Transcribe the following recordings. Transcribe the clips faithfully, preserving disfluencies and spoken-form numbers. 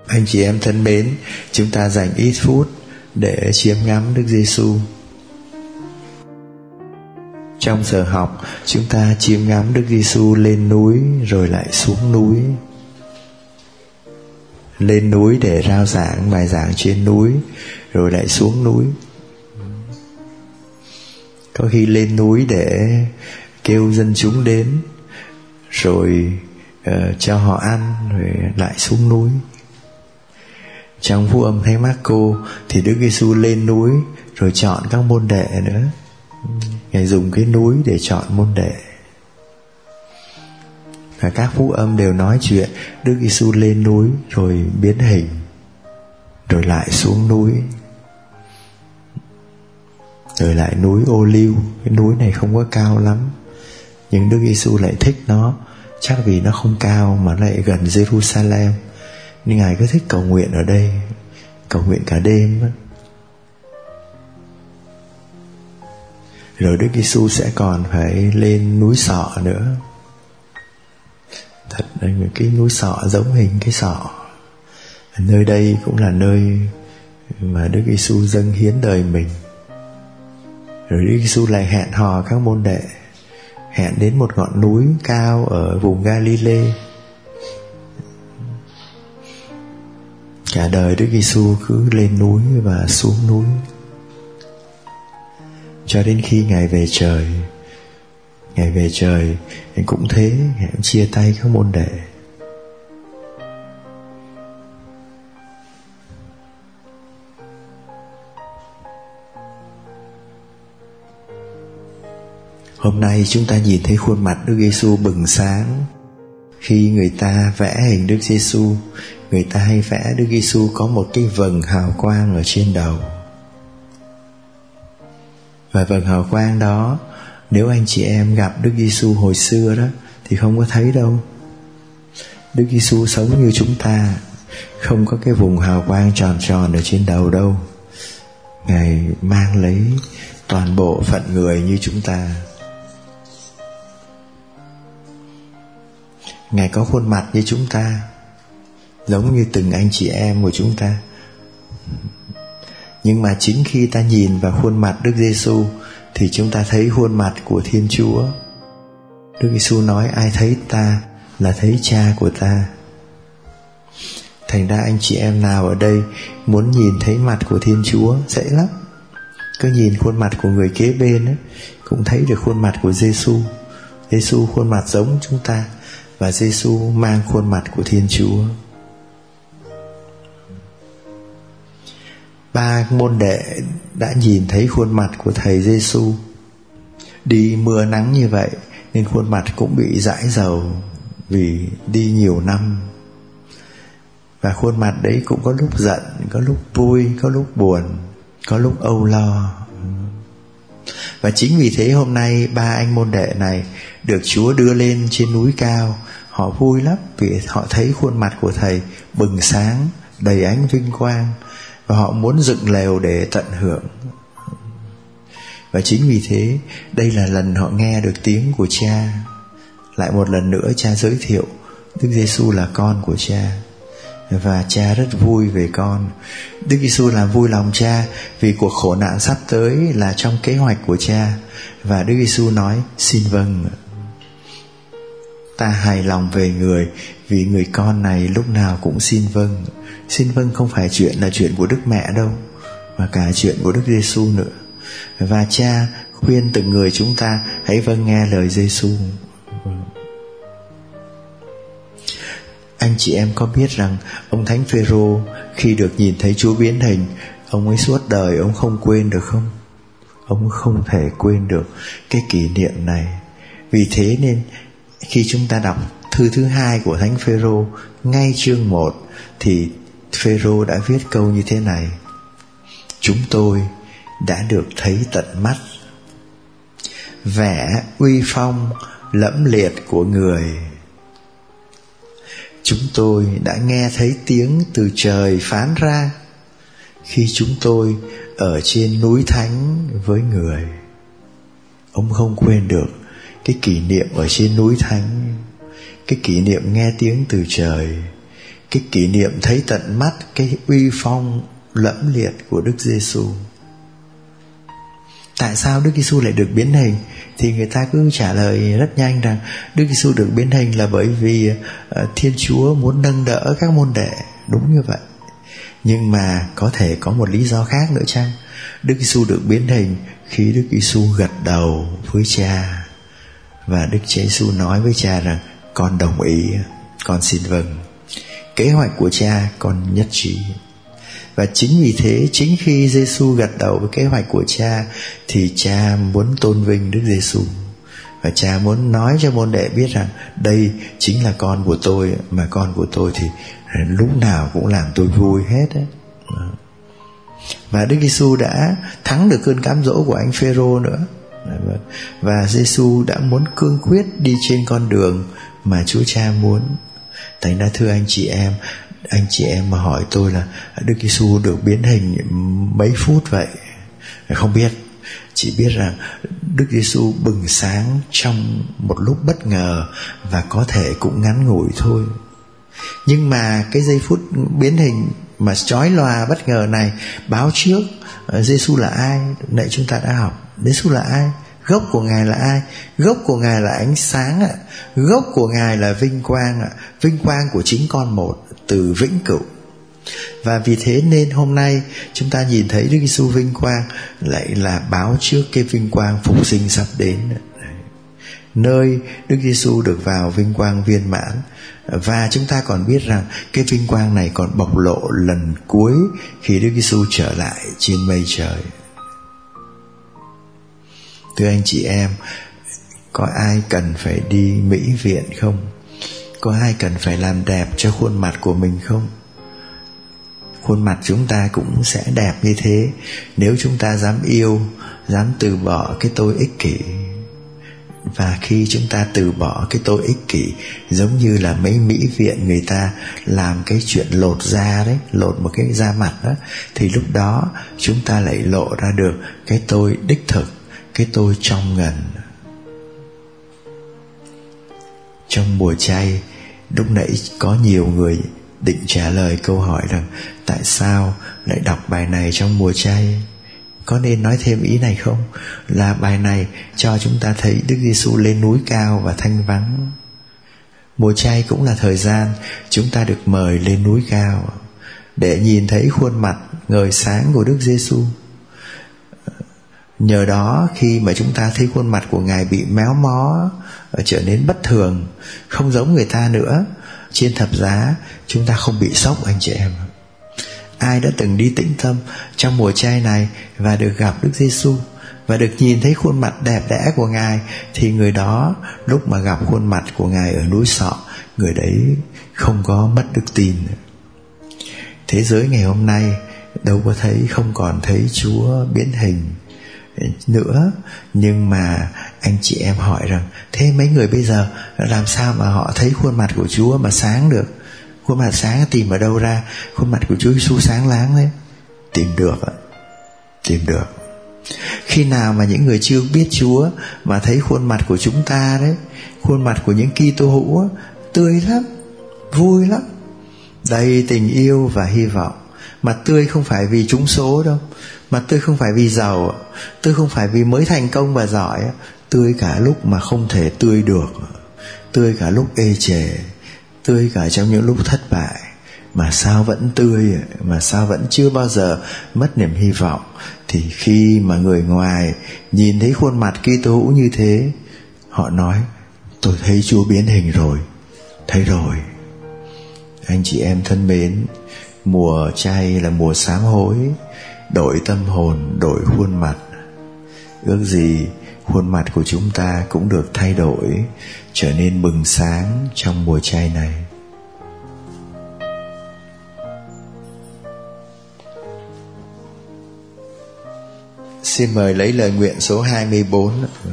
Anh chị em thân mến, chúng ta dành ít phút để chiêm ngắm Đức Giêsu. Trong giờ học, chúng ta chiêm ngắm Đức Giêsu lên núi rồi lại xuống núi. Lên núi để rao giảng bài giảng trên núi, rồi lại xuống núi. Có khi lên núi để kêu dân chúng đến, rồi uh, cho họ ăn, rồi lại xuống núi. Trong Phúc âm Thánh Mác-cô thì Đức Giêsu lên núi rồi chọn các môn đệ nữa. Ngài dùng cái núi để chọn môn đệ. Và các phúc âm đều nói chuyện Đức Giêsu lên núi rồi biến hình, rồi lại xuống núi, rồi lại núi Ô Liu. Cái núi này không có cao lắm, nhưng Đức Giêsu lại thích nó, chắc vì nó không cao mà lại gần Jerusalem, nên Ngài cứ thích cầu nguyện ở đây, cầu nguyện cả đêm đó. Rồi Đức Giêsu sẽ còn phải lên núi Sọ nữa. Thật là cái núi Sọ giống hình cái sọ. Nơi đây cũng là nơi mà Đức Giêsu dâng hiến đời mình. Rồi Đức Giêsu lại hẹn hò các môn đệ, hẹn đến một ngọn núi cao ở vùng Galilee. Cả đời Đức Giêsu cứ lên núi và xuống núi, cho đến khi Ngài về trời. Ngài về trời cũng thế, Ngài cũng chia tay các môn đệ. Hôm nay chúng ta nhìn thấy khuôn mặt Đức Giêsu bừng sáng. Khi người ta vẽ hình Đức Giêsu, người ta hay vẽ Đức Giêsu có một cái vầng hào quang ở trên đầu. Và vầng hào quang đó, nếu anh chị em gặp Đức Giêsu hồi xưa đó thì không có thấy đâu. Đức Giêsu sống như chúng ta, không có cái vùng hào quang tròn tròn ở trên đầu đâu. Ngài mang lấy toàn bộ phận người như chúng ta. Ngài có khuôn mặt như chúng ta, giống như từng anh chị em của chúng ta. Nhưng mà chính khi ta nhìn vào khuôn mặt Đức Giêsu thì chúng ta thấy khuôn mặt của Thiên Chúa. Đức Giêsu nói ai thấy ta là thấy Cha của ta. Thành ra anh chị em nào ở đây muốn nhìn thấy mặt của Thiên Chúa dễ lắm. Cứ nhìn khuôn mặt của người kế bên ấy, cũng thấy được khuôn mặt của Giêsu. Giêsu khuôn mặt giống chúng ta, và Giêsu mang khuôn mặt của Thiên Chúa. Ba môn đệ đã nhìn thấy khuôn mặt của Thầy Giêsu. Đi mưa nắng như vậy nên khuôn mặt cũng bị dãi dầu vì đi nhiều năm. Và khuôn mặt đấy cũng có lúc giận, có lúc vui, có lúc buồn, có lúc âu lo. Và chính vì thế hôm nay ba anh môn đệ này được Chúa đưa lên trên núi cao. Họ vui lắm vì họ thấy khuôn mặt của Thầy bừng sáng, đầy ánh vinh quang, và họ muốn dựng lều để tận hưởng. Và chính vì thế đây là lần họ nghe được tiếng của Cha. Lại một lần nữa Cha giới thiệu Đức Giêsu là con của Cha, và Cha rất vui về con. Đức Giêsu làm vui lòng Cha vì cuộc khổ nạn sắp tới là trong kế hoạch của Cha. Và Đức Giêsu nói xin vâng. Ta hài lòng về người vì người con này lúc nào cũng xin vâng. Xin vâng không phải chuyện là chuyện của Đức Mẹ đâu, mà cả chuyện của Đức Giêsu nữa. Và Cha khuyên từng người chúng ta hãy vâng nghe lời Giêsu. Anh chị em có biết rằng ông Thánh Phêrô khi được nhìn thấy Chúa biến hình, ông ấy suốt đời ông không quên được không? Ông không thể quên được cái kỷ niệm này. Vì thế nên khi chúng ta đọc thư thứ hai của Thánh Phêrô, ngay chương một, thì Phêrô đã viết câu như thế này: chúng tôi đã được thấy tận mắt vẻ uy phong lẫm liệt của người. Chúng tôi đã nghe thấy tiếng từ trời phán ra khi chúng tôi ở trên núi thánh với người. Ông không quên được cái kỷ niệm ở trên núi thánh, cái kỷ niệm nghe tiếng từ trời, cái kỷ niệm thấy tận mắt cái uy phong lẫm liệt của Đức Giêsu. Tại sao Đức Giêsu lại được biến hình? Thì người ta cứ trả lời rất nhanh rằng Đức Giêsu được biến hình là bởi vì uh, Thiên Chúa muốn nâng đỡ các môn đệ. Đúng như vậy. Nhưng mà có thể có một lý do khác nữa chăng? Đức Giêsu được biến hình khi Đức Giêsu gật đầu với Cha, và Đức Giêsu nói với Cha rằng con đồng ý, con xin vâng. Kế hoạch của Cha con nhất trí. Và chính vì thế, chính khi Giêsu gật đầu với kế hoạch của Cha thì Cha muốn tôn vinh Đức Giêsu. Và Cha muốn nói cho môn đệ biết rằng đây chính là con của tôi, mà con của tôi thì lúc nào cũng làm tôi vui hết ấy. Và Đức Giêsu đã thắng được cơn cám dỗ của anh Phêrô nữa. Và Giêsu đã muốn cương quyết đi trên con đường mà Chúa Cha muốn. Thành ra thưa anh chị em, anh chị em mà hỏi tôi là Đức Giêsu được biến hình mấy phút vậy? Không biết. Chỉ biết rằng Đức Giêsu bừng sáng trong một lúc bất ngờ, và có thể cũng ngắn ngủi thôi. Nhưng mà cái giây phút biến hình mà chói lòa bất ngờ này báo trước Giêsu là ai. Nãy chúng ta đã học Giêsu là ai, gốc của Ngài là ai. Gốc của Ngài là ánh sáng ạ. Gốc của Ngài là vinh quang ạ. Vinh quang của chính con một từ vĩnh cửu. Và vì thế nên hôm nay chúng ta nhìn thấy Đức Giêsu vinh quang lại là báo trước cái vinh quang phục sinh sắp đến. Nơi Đức Giêsu được vào vinh quang viên mãn. Và chúng ta còn biết rằng cái vinh quang này còn bộc lộ lần cuối khi Đức Giêsu trở lại trên mây trời. Thưa anh chị em, có ai cần phải đi mỹ viện không? Có ai cần phải làm đẹp cho khuôn mặt của mình không? Khuôn mặt chúng ta cũng sẽ đẹp như thế nếu chúng ta dám yêu, dám từ bỏ cái tôi ích kỷ. Và khi chúng ta từ bỏ cái tôi ích kỷ, giống như là mấy mỹ viện người ta làm cái chuyện lột da đấy, lột một cái da mặt đó, thì lúc đó chúng ta lại lộ ra được cái tôi đích thực, cái tôi trong ngần. Trong mùa chay, lúc nãy có nhiều người định trả lời câu hỏi rằng tại sao lại đọc bài này trong mùa chay? Có nên nói thêm ý này không? Là bài này cho chúng ta thấy Đức Giêsu lên núi cao và thanh vắng. Mùa chay cũng là thời gian chúng ta được mời lên núi cao để nhìn thấy khuôn mặt ngời sáng của Đức Giêsu. Nhờ đó khi mà chúng ta thấy khuôn mặt của Ngài bị méo mó, trở nên bất thường, không giống người ta nữa, trên thập giá chúng ta không bị sốc anh chị em. Ai đã từng đi tĩnh tâm trong mùa chay này và được gặp Đức Giêsu và được nhìn thấy khuôn mặt đẹp đẽ của Ngài, thì người đó lúc mà gặp khuôn mặt của Ngài ở núi Sọ, người đấy không có mất đức tin. Thế giới ngày hôm nay đâu có thấy, không còn thấy Chúa biến hình nữa. Nhưng mà anh chị em hỏi rằng thế mấy người bây giờ làm sao mà họ thấy khuôn mặt của Chúa mà sáng được? Khuôn mặt sáng tìm ở đâu ra? Khuôn mặt của Chúa Giêsu sáng láng đấy. Tìm được ạ. Tìm được. Khi nào mà những người chưa biết Chúa mà thấy khuôn mặt của chúng ta đấy, khuôn mặt của những Kitô hữu tươi lắm, vui lắm, đầy tình yêu và hy vọng. Mà tươi không phải vì trúng số đâu, mà tươi không phải vì giàu, tươi không phải vì mới thành công và giỏi, tươi cả lúc mà không thể tươi được, tươi cả lúc ê chề, tươi cả trong những lúc thất bại. Mà sao vẫn tươi, mà sao vẫn chưa bao giờ mất niềm hy vọng. Thì khi mà người ngoài nhìn thấy khuôn mặt Kitô hữu như thế, họ nói tôi thấy Chúa biến hình rồi, thấy rồi. Anh chị em thân mến, mùa chay là mùa sám hối, đổi tâm hồn, đổi khuôn mặt. Ước gì khuôn mặt của chúng ta cũng được thay đổi, trở nên bừng sáng trong mùa chay này. Xin mời lấy lời nguyện số hai mươi bốn.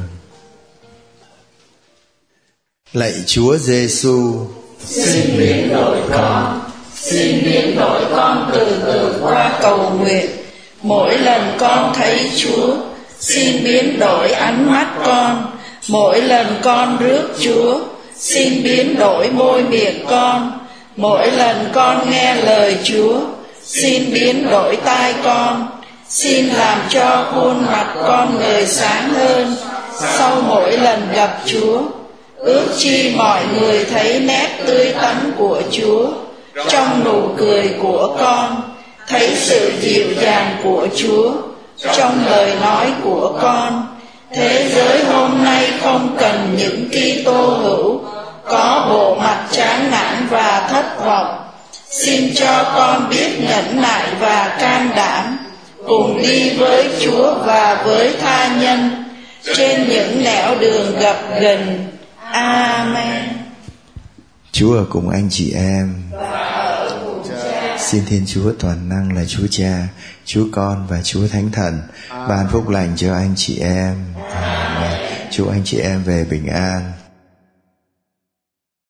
Lạy Chúa Giêsu, xin biến đổi con, xin biến đổi con từ từ qua cầu nguyện. Mỗi lần con thấy Chúa, xin biến đổi ánh mắt con. Mỗi lần con rước Chúa, xin biến đổi môi miệng con. Mỗi lần con nghe lời Chúa, xin biến đổi tai con, xin làm cho khuôn mặt con ngời sáng hơn sau mỗi lần gặp Chúa. Ước chi mọi người thấy nét tươi tắn của Chúa trong nụ cười của con, thấy sự dịu dàng của Chúa trong lời nói của con. Thế giới hôm nay không cần những Kitô hữu có bộ mặt chán nản và thất vọng. Xin cho con biết nhẫn nại và can đảm, cùng đi với Chúa và với tha nhân trên những nẻo đường gập ghềnh. Amen. Chúa ở cùng anh chị em. Xin Thiên Chúa toàn năng là Chúa Cha, Chúa Con và Chúa Thánh Thần ban phúc lành cho anh chị em. Amen. Chúc anh chị em về bình an.